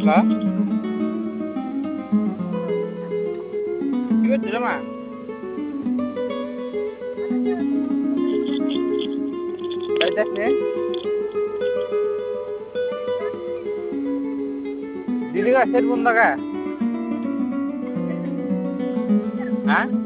hello কি করছো মা যাইতাছ নে দিদি গাছের কোন জায়গা হ্যাঁ